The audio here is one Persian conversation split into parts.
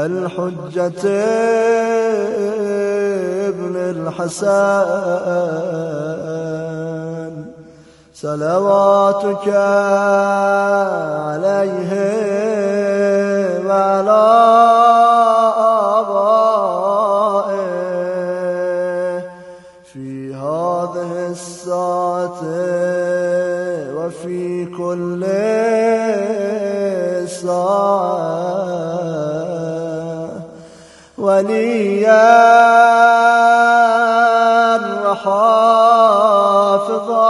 الحجة ابن الحسن صلواتك عليه وعلى آبائه في هذه الساعة وفي كل ساعة وليا وحافظا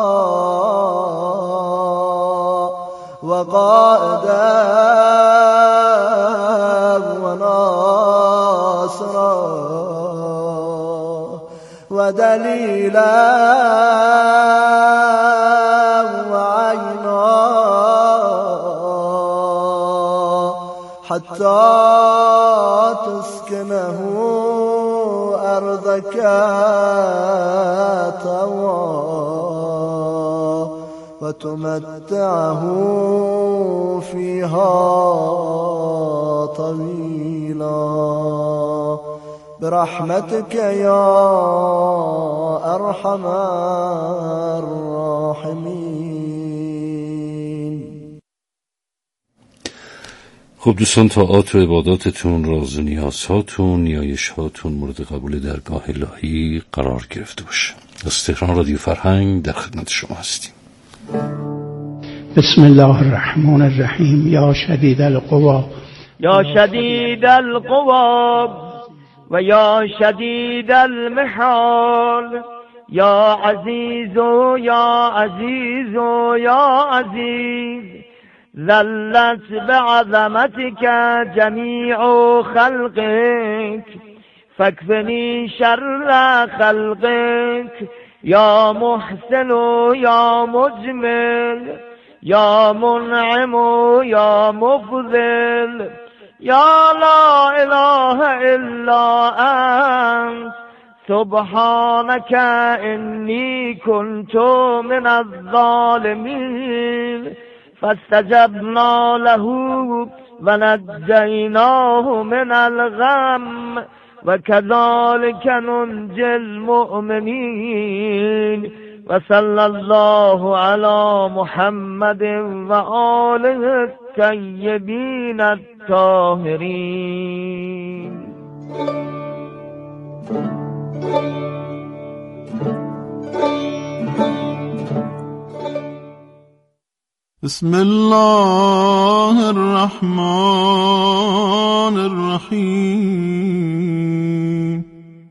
وقائدا وناصرا ودليلا وعينا حتى تسكنه أرضك طوعا وتمتعه فيها طويلا برحمتك يا أرحم الراحمين. خب دوستان، طاعات و عباداتتون، راز و نیازهاتون، نیایش‌هاتون مورد قبول درگاه الهی قرار گرفته باشه. از تهران رادیو فرهنگ در خدمت شما هستیم. بسم الله الرحمن الرحیم. یا شدید القوا، یا شدید القوا و یا شدید المحال، یا عزیز و یا عزیز و یا عزیز، ذلت بعظمتك جميع خلقك فاكفني شر خلقك، یا محسن یا مجمل، یا منعم یا مفضل، یا لا اله الا انت سبحانك انی كنت من الظالمین. فاستجبنا له ونجيناه من الغم وكذلك ننجي المؤمنين. وصلى الله على محمد وآله الطيبين الطاهرين. بسم الله الرحمن الرحيم.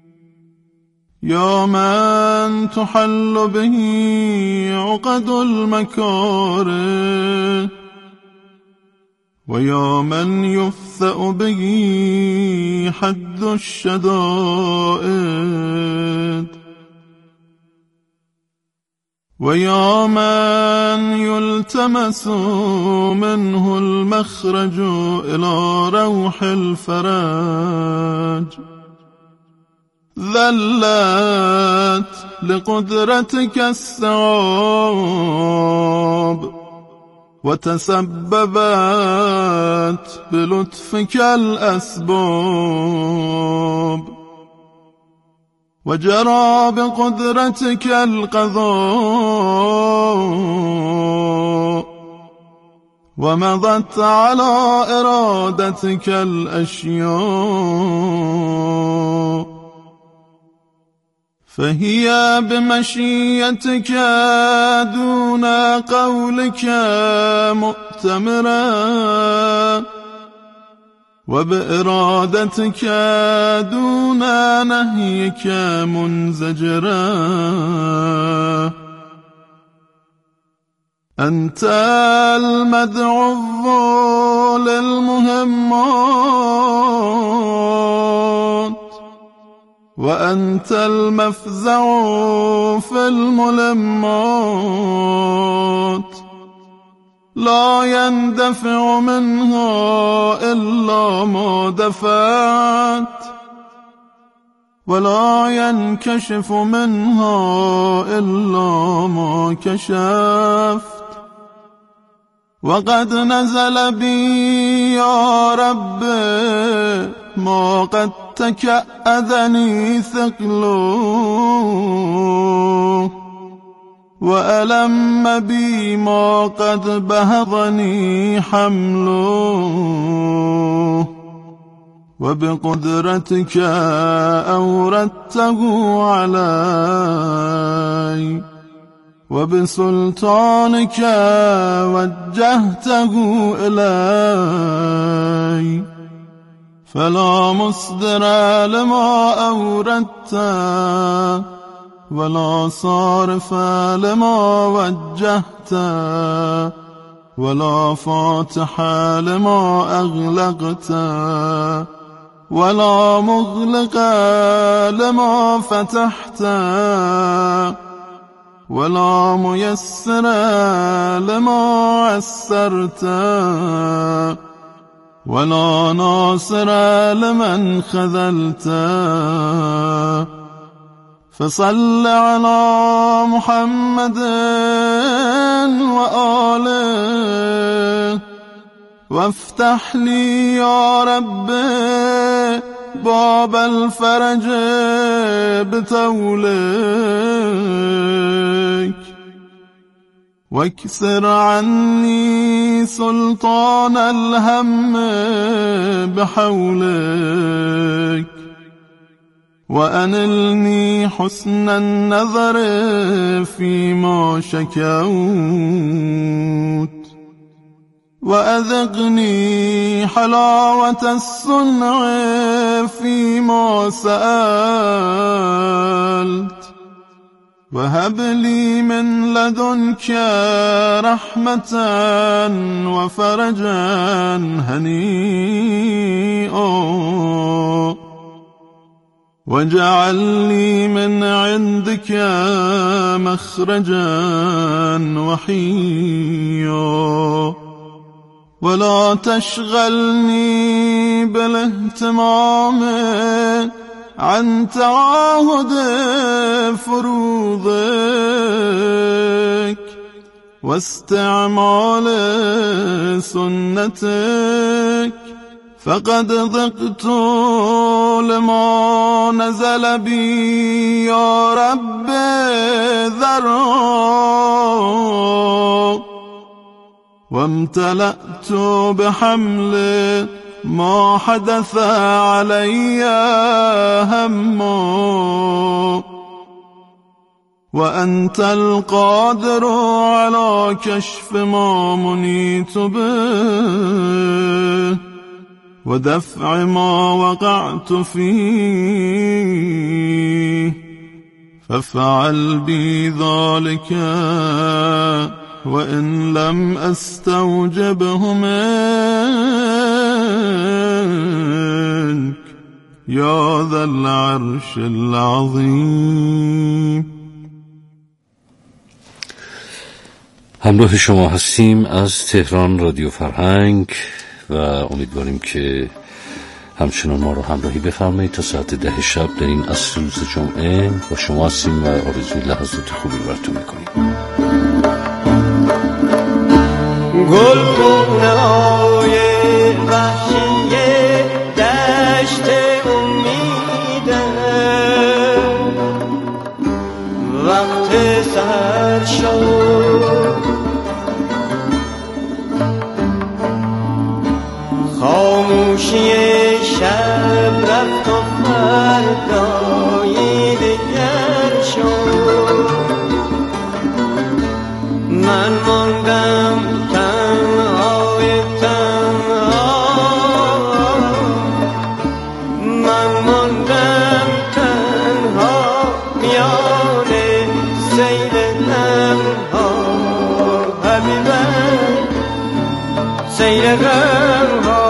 يا من تحل به عقد المكاره ويا من يفثأ به حد الشدائد ويا من يلتمس منه المخرج إلى روح الفرج، ذلت لقدرتك الثواب وتسببت بلطفك الأسباب، وجرى بقدرتك القضاء ومضت على إرادتك الأشياء، فهي بمشيتك دون قولك مؤتمرة وبإرادتك دون نهيك منزجرا. أنت المدعو للمهمات وأنت المفزع في الملمات، لا يندفع منها إلا ما دفعت ولا ينكشف منها إلا ما كشفت، وقد نزل بي يا رب ما قد تكأذني ثقله، وألم بي ما قد بهضني حمله، وبقدرتك أوردته علي، وبسلطانك وجهته إلي، فلا مصدر لما أوردت ولا صارف لما وجهت ولا فاتح لما أغلقت ولا مغلق لما فتحت ولا ميسر لما عسرت ولا ناصر لمن خذلت. فصل على محمد وآله وافتح لي يا رب باب الفرج بتولك، واكسر عني سلطان الهم بحولك، وأنلني حسن النظر فيما شكوت، وأذقني حلاوة الصنع فيما سألت، وهب لي من لدنك رحمة وفرجا هنيئا، واجعل لي من عندك مخرجا وحيا، ولا تشغلني بالاهتمام عن تعاهد فروضك واستعمال سنتك، فقد ضقت لما نزل بي يا رب ذرا، وامتلأت بحمل ما حدث علي هما، وأنت القادر على كشف ما منيت به ودفع ما وقعت فيه، فافعل بي ذلك وإن لم أستوجبه منك يا ذا العرش العظيم. همراه شما هستیم از تهران رادیو فرهنگ و امیدواریم که همچنان ما رو همراهی بفرمایید تا ساعت 10 شب در این عصر روز جمعه با شما هستیم و آرزوی لحظات خوبی براتون میکنیم. گلخونه‌های وحشی دشت امیدم وقت سحر شد، خاموشی شب رفت و فردای دیگر شد، من ماندم تنهای تنها، من ماندم تنها میان سیل غمها، حبیبم سیل غمها.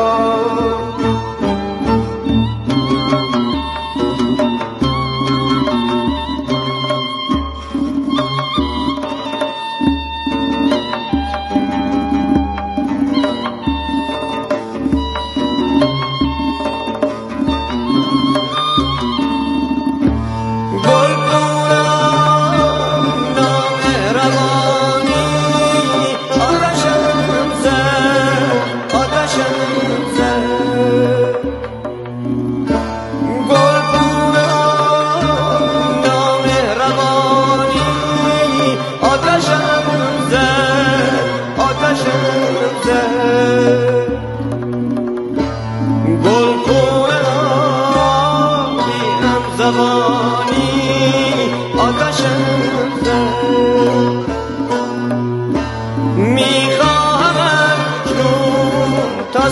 تا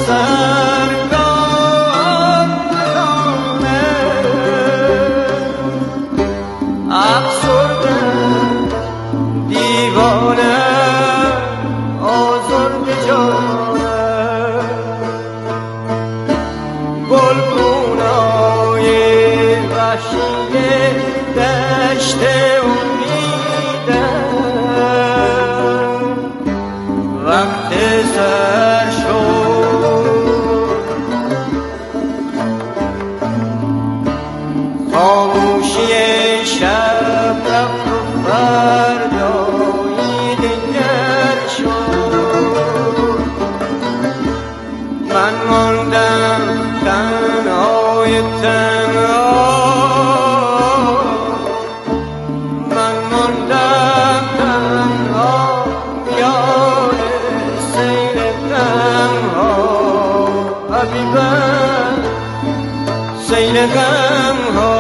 سرگاه خانه افسرده دیوانه آزرده جانه گلگونای وحشی دشت امیده وقت سر شد خاموشی شب رفت و فردایی دیگر شد من ماندم تنهای تنها من ماندم تنها یاد سیل غمها حبیبم سیل غمها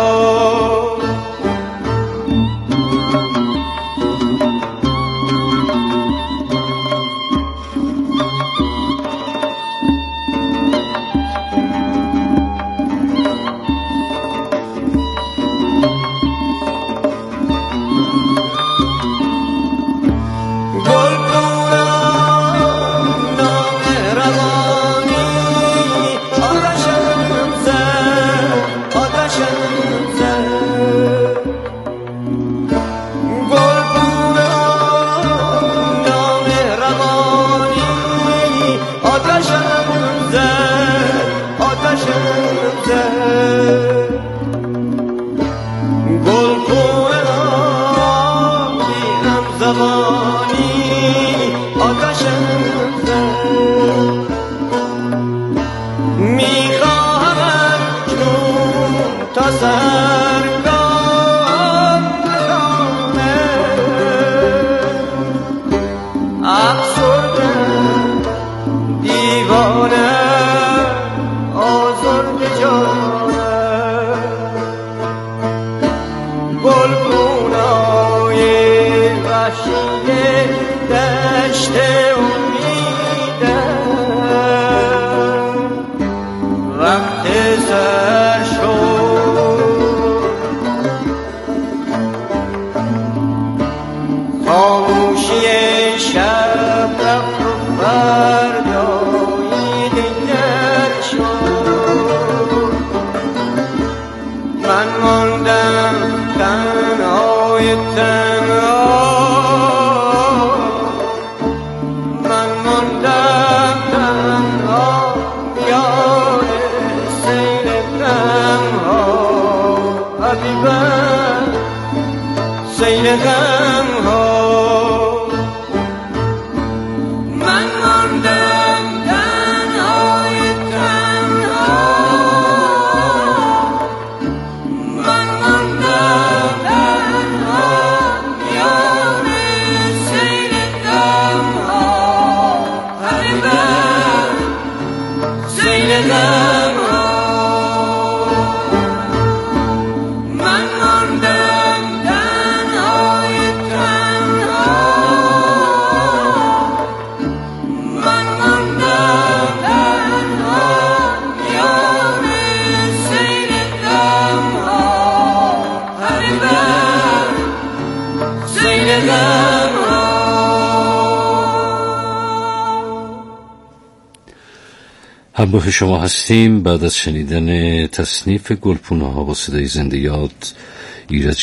همراه شما هستیم. بعد از شنیدن تصنیف گلپونه ها با صدای زنده یاد ایرج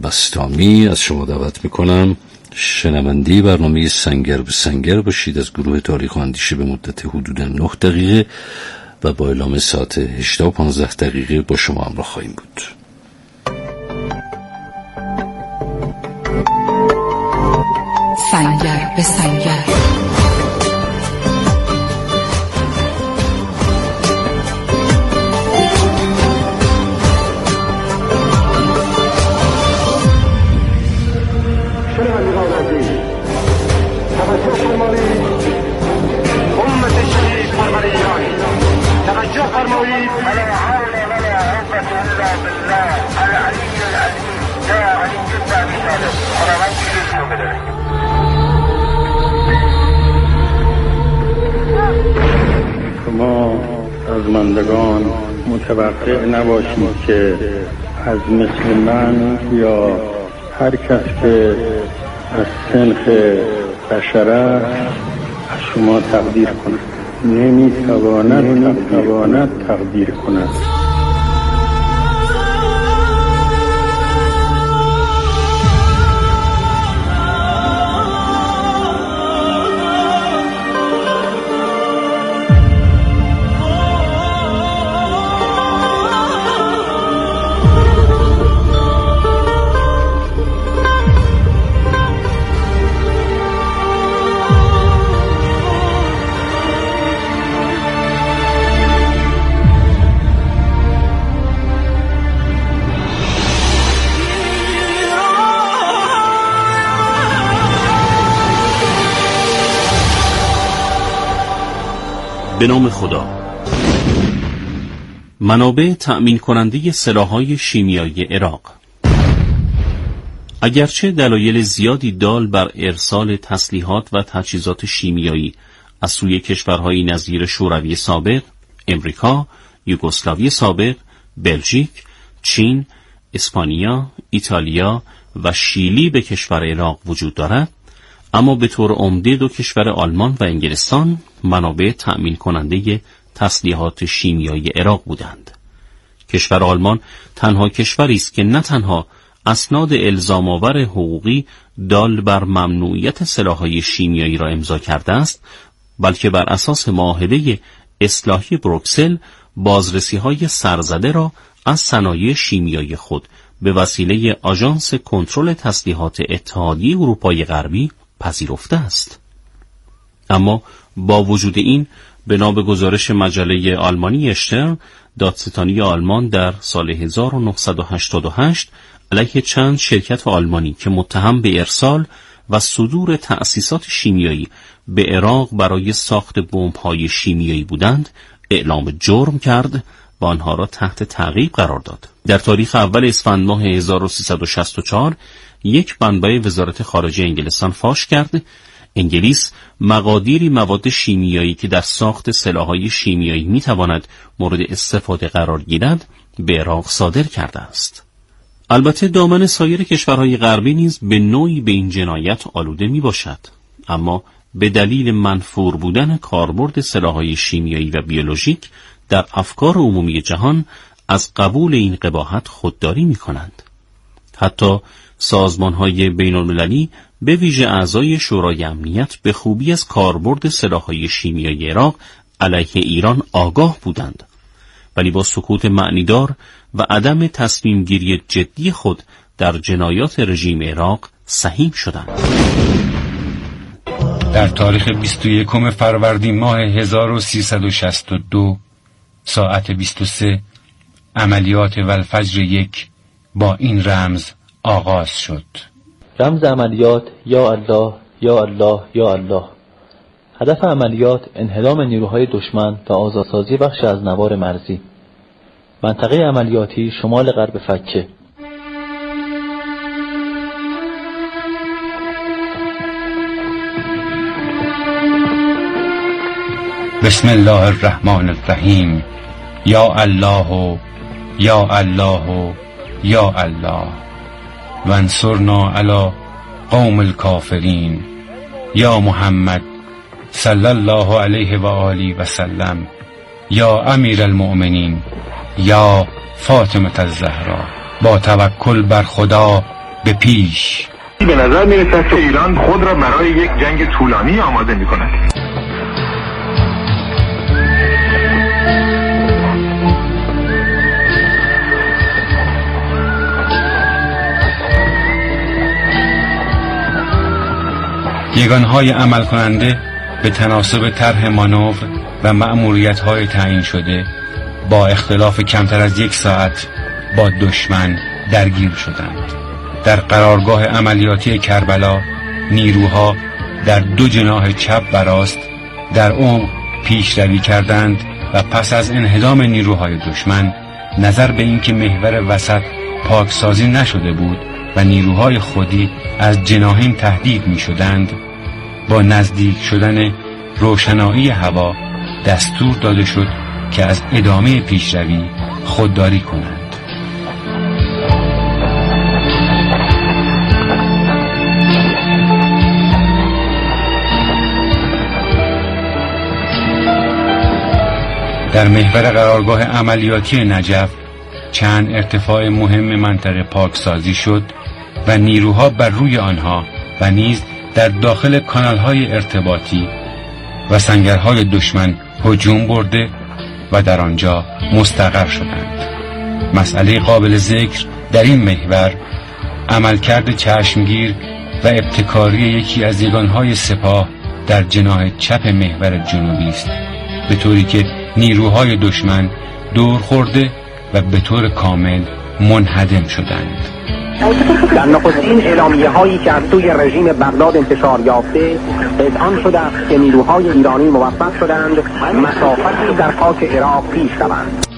بستامی از شما دعوت میکنم شنوندی برنامه سنگر به سنگر باشید از گروه تاریخ و اندیشه به مدت حدود 9 دقیقه و با اعلام ساعت 18 و 15 دقیقه با شما همراه خواهیم بود. سنگر به سنگر سازماندگان متوقع نباشید که از مثل من یا هر کس که از سنخ بشر از شما تقدیر کند. نمیتواند تقدیر کند. به نام خدا. منابع تأمین کننده سلاح‌های شیمیایی عراق. اگرچه دلایل زیادی دال بر ارسال تسلیحات و تجهیزات شیمیایی از سوی کشورهای نظیر شوروی سابق، امریکا، یوگسلاوی سابق، بلژیک، چین، اسپانیا، ایتالیا و شیلی به کشور عراق وجود دارد، اما به طور عمده دو کشور آلمان و انگلستان منابع تأمین کننده تسلیحات شیمیایی عراق بودند. کشور آلمان تنها کشوری است که نه تنها اسناد الزام‌آور حقوقی دال بر ممنوعیت سلاح‌های شیمیایی را امضا کرده است، بلکه بر اساس معاهده اصلاحی بروکسل بازرسی‌های سرزده را از صنایع شیمیایی خود به وسیله آژانس کنترل تسلیحات اتحادیه اروپای غربی پذیرفته است. اما با وجود این، بنا به گزارش مجله آلمانی اشترن، دادستانی آلمان در سال 1988 علیه چند شرکت آلمانی که متهم به ارسال و صدور تأسیسات شیمیایی به عراق برای ساخت بمب‌های شیمیایی بودند، اعلام جرم کرد و آنها را تحت تعقیب قرار داد. در تاریخ اول اسفند ماه 1364 یک منبع وزارت خارجه انگلستان فاش کرد انگلیس مقادیری مواد شیمیایی که در ساخت سلاح‌های شیمیایی می‌تواند مورد استفاده قرار گیرد به عراق صادر کرده است. البته دامن سایر کشورهای غربی نیز به نوعی به این جنایت آلوده میباشد، اما به دلیل منفور بودن کاربرد سلاح‌های شیمیایی و بیولوژیک در افکار عمومی جهان از قبول این قباحت خودداری می‌کنند. حتی سازمان‌های بین‌المللی به ویژه اعضای شورای امنیت به خوبی از کاربرد سلاح‌های شیمیایی عراق علیه ایران آگاه بودند، ولی با سکوت معنیدار و عدم تصمیم گیری جدی خود در جنایات رژیم عراق سهیم شدند. در تاریخ 21 فروردین ماه 1362 ساعت 23 عملیات والفجر 1 با این رمز آغاز شد. رمز عملیات یا الله یا الله یا الله. هدف عملیات انهدام نیروهای دشمن و آزادسازی بخش از نوار مرزی. منطقه عملیاتی شمال غرب فکه. بسم الله الرحمن الرحیم. یا الله یا الله یا الله وانصرنا علی قوم الکافرین. یا محمد صلی الله علیه و آله و سلم. یا امیر المؤمنین. یا فاطمه الزهرا. با توکل بر خدا به پیش. به نظر میرسد که ایران خود را برای یک جنگ طولانی آماده میکند. یگانهای عمل کننده به تناسب طرح مانور و مأموریت‌های تعیین شده با اختلاف کمتر از 1 ساعت با دشمن درگیر شدند. در قرارگاه عملیاتی کربلا نیروها در 2 جناح چپ و راست در عمق پیشروی کردند و پس از انهدام نیروهای دشمن نظر به اینکه محور وسط پاکسازی نشده بود و نیروهای خودی از جناحین تهدید می شدند، با نزدیک شدن روشنایی هوا دستور داده شد که از ادامه پیشروی خودداری کنند. در محور قرارگاه عملیاتی نجف چند ارتفاع مهم منطقه پاکسازی شد و نیروها بر روی آنها و نیز در داخل کانالهای ارتباطی و سنگرهای دشمن هجوم برده و در آنجا مستقر شدند. مسئله قابل ذکر در این محور عملکرد چشمگیر و ابتکاری یکی از یگانهای سپاه در جناح چپ محور جنوبی است، به طوری که نیروهای دشمن دور خورده و به طور کامل منهدم شدند. در نخستین اعلامیه هایی که از سوی رژیم بغداد انتشار یافته اذعان شده است که نیروهای ایرانی موفق شدند مسافتی در خاک عراق پیش روند.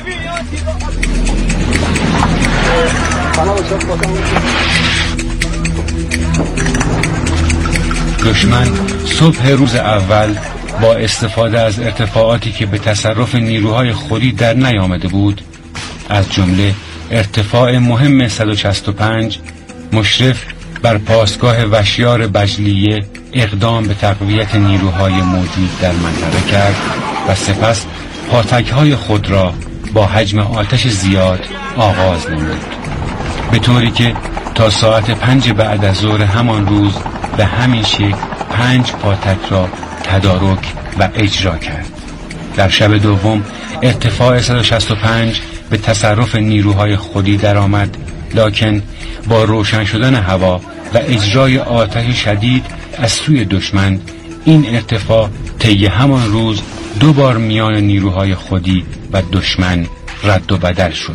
دشمن صبح روز اول با استفاده از ارتفاعاتی که به تصرف نیروهای خودی در نیامده بود، از جمله ارتفاع مهم 165 مشرف بر پاسگاه وشیار بجلیه، اقدام به تقویت نیروهای موجود در منطقه کرد و سپس پاتک‌های خود را با حجم آتش زیاد آغاز نمود، به طوری که تا ساعت 5 بعد از ظهر همان روز به همین شکل 5 پاتک را تدارک و اجرا کرد. در شب دوم ارتفاع 165 به تصرف نیروهای خودی درآمد، لکن با روشن شدن هوا و اجرای آتش شدید از سوی دشمن این ارتفاع طی همان روز 2 بار میان نیروهای خودی و دشمن رد و بدل شد.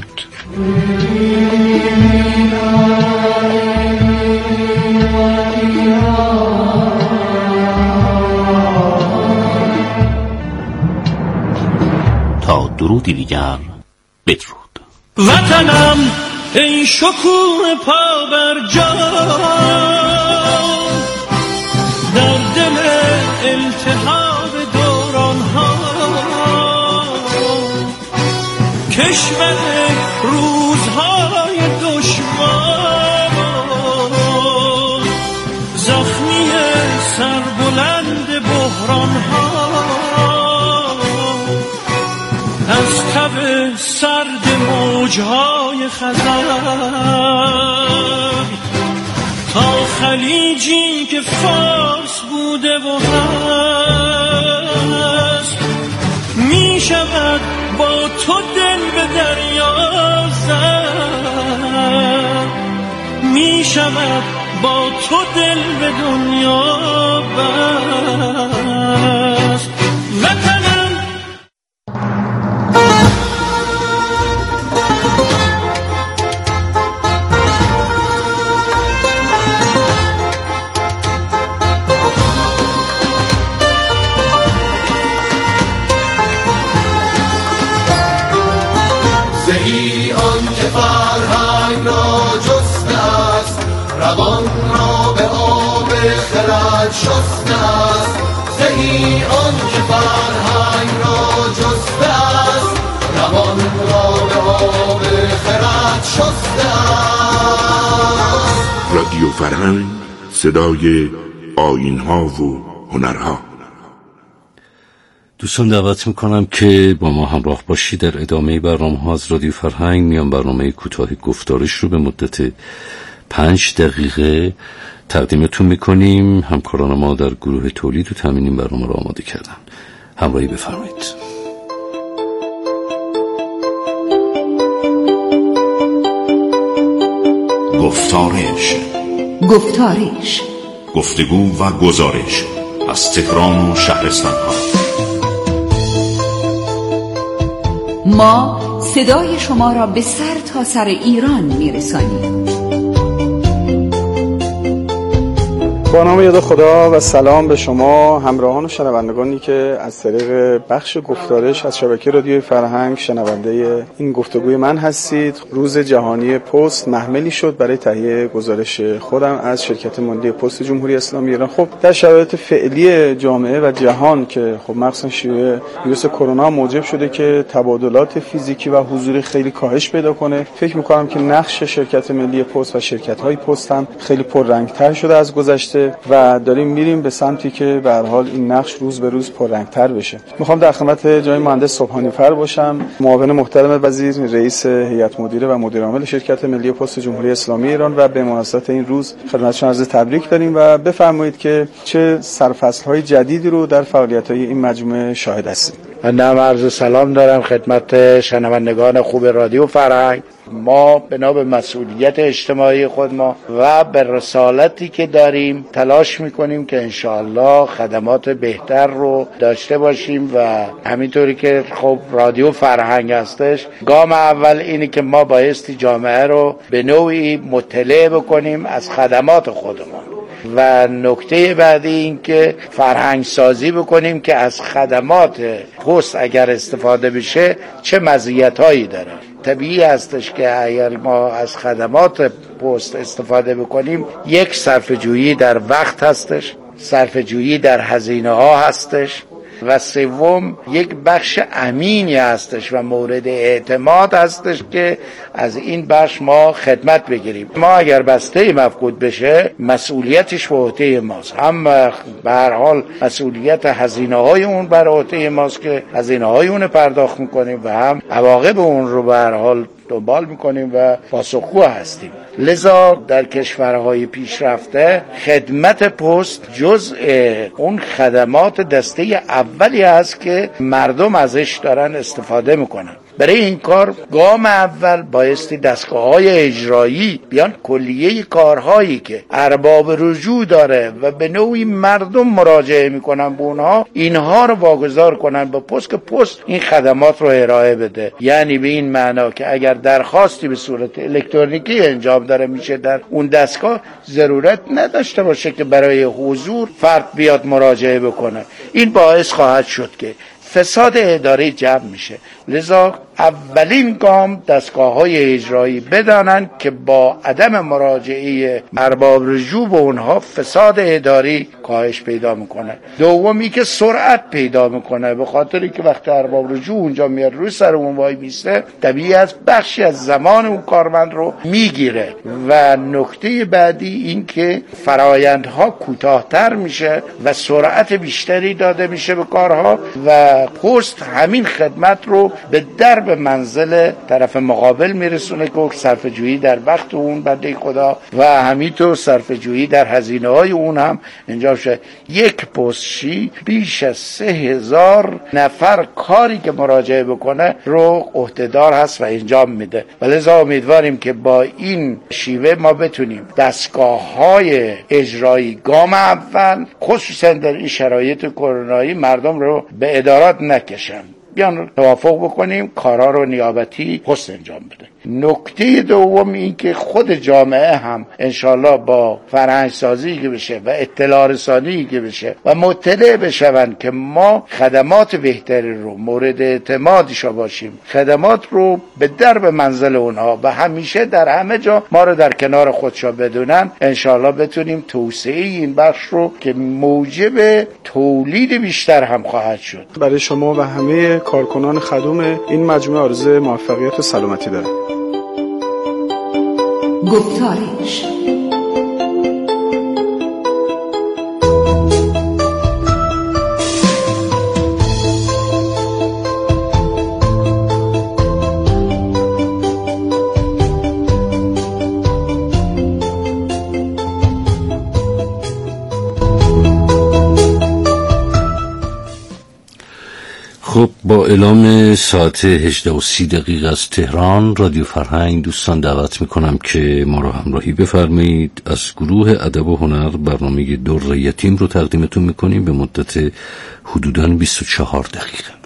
تا درودی دیگر بدرود. وطنم ای شکوه پا بر جا، در دل التهاب دوران ها، کشور روزهای دشوار، زخمی سربلند بحران ها، از تب سرد موجهای خزر تا خلیجی که فارس بوده و هست، می شود با تو دل به دریا زد، می شود با تو دل به دنیا بست. وطنم زهی آن که فرهنگ را جسته است، روان را به آب خرد شسته است. زهی آن که فرهنگ را جسته است، روان را به آب خرد شسته است. رادیو فرهنگ، صدای آیین‌ها و هنرها. دوستان دعوت میکنم که با ما همراه باشید. در ادامه برنامه‌ها از رادیو فرهنگ میان برنامه کوتاه گفتارش رو به مدت 5 دقیقه تقدیمتون میکنیم. همکاران ما در گروه تولید و تامین این برنامه رو آماده کردن. همراهی بفرمایید. گفتارش گفتگو و گزارش از تهران و شهرستان‌ها. ما صدای شما را به سر تا سر ایران میرسانیم. با نام یاد خدا و سلام به شما همراهان و شنوندگانی که از طریق بخش گفتارش از شبکه رادیوی فرهنگ شنونده این گفتگوی من هستید. روز جهانی پست محملی شد برای تهیه گزارش خودم از شرکت ملی پست جمهوری اسلامی ایران. خب در شرایط فعلی جامعه و جهان که خب مخصوصا شیوع ویروس کرونا موجب شده که تبادلات فیزیکی و حضوری خیلی کاهش پیدا کنه، فکر می‌کنم که نقش شرکت ملی پست و شرکت‌های پست هم خیلی پررنگ‌تر شده از گذشته و داریم میریم به سمتی که به هر حال این نقش روز به روز پررنگ‌تر بشه. میخوام در خدمت جناب مهندس صبحانی فر باشم، معاون محترم وزیر، رئیس هیئت مدیره و مدیر عامل شرکت ملی پست جمهوری اسلامی ایران و به مناسبت این روز خدمتشون عرض تبریک داریم و بفرمایید که چه سرفصل‌های جدیدی رو در فعالیت‌های این مجموعه شاهد هستید. من عرض سلام دارم خدمت شنوندگان خوب رادیو فرهنگ. ما بنا به مسئولیت اجتماعی خود ما و به رسالتی که داریم تلاش میکنیم که انشاءالله خدمات بهتر رو داشته باشیم و همینطوری که خب رادیو فرهنگ هستش، گام اول اینه که ما بایستی جامعه رو به نوعی مطلع بکنیم از خدمات خودمون و نکته بعدی این که فرهنگ سازی بکنیم که از خدمات پست اگر استفاده بشه چه مزیت‌هایی داره. طبیعی هستش که اگر ما از خدمات پست استفاده بکنیم، یک صرفه‌جویی در وقت هستش، صرفه‌جویی در هزینه ها هستش و سوم یک بخش امینی هستش و مورد اعتماد هستش که از این بخش ما خدمت بگیریم. ما اگر بسته مفقود بشه مسئولیتش به عهده ماست، هم به هر حال مسئولیت هزینه های اون بر عهده ماست که هزینه های اون پرداخت میکنیم و هم عواقب اون رو به هر حال دنبال میکنیم و پاسخگو هستیم. لذا در کشورهای پیشرفته خدمت پست جزء اون خدمات دسته اولی هست که مردم ازش دارن استفاده میکنن. برای این کار گام اول بایستی دستگاه‌های اجرایی بیان کلیه کارهایی که ارباب رجوع داره و به نوعی مردم مراجعه میکنن به اونها، اینها رو واگذار کنن به پست که پست این خدمات رو ارائه بده. یعنی به این معنا که اگر درخواستی به صورت الکترونیکی انجام داره میشه در اون دستگاه، ضرورت نداشته باشه که برای حضور فرد بیاد مراجعه بکنه. این باعث خواهد شد که فساد اداری جمع میشه. لذا اولین گام دستگاه‌های اجرایی بدانند که با عدم مراجعه ارباب رجوع به اونها فساد اداری کاهش پیدا میکنه. دومی که سرعت پیدا میکنه، به خاطری که وقتی ارباب رجوع اونجا میاد روی سر اون وای میسته، طبیعی از بخشی از زمان اون کارمند رو میگیره. و نکته بعدی این که فرایندها کوتاه‌تر میشه و سرعت بیشتری داده میشه به کارها و پست همین خدمت رو به درب منزل طرف مقابل میرسونه که صرفه‌جویی در وقت اون بنده خدا و همینطور صرفه‌جویی در هزینه های اون هم انجام شه. یک پستچی بیش از 3000 نفر کاری که مراجعه بکنه رو عهدهدار هست و انجام میده و لذا امیدواریم که با این شیوه ما بتونیم دستگاه‌های اجرایی گام اول خصوصا در این شرایط کرونایی مردم رو به ادارات نکشن، بیان توافق بکنیم کارا رو نیابتی پست انجام بده. نکته دوم این که خود جامعه هم انشالله با فرهنگ سازی که بشه و اطلاع رسانی که بشه و مطلع بشون که ما خدمات بهتری رو مورد اعتمادشا باشیم، خدمات رو به درب منزل اونها و همیشه در همه جا ما رو در کنار خودشا بدونن، انشالله بتونیم توسعه این بخش رو که موجب تولید بیشتر هم خواهد شد. برای شما و همه کارکنان خدوم این مجموعه آرزوی موفقیت و سلامتی دارم. گفتارش خب با اعلام ساعت 18:30 از تهران رادیو فرهنگ دوستان دعوت میکنم که ما رو همراهی بفرمایید. از گروه ادب و هنر برنامه در یتیم رو تقدیمتون میکنیم به مدت حدوداً 24 دقیقه.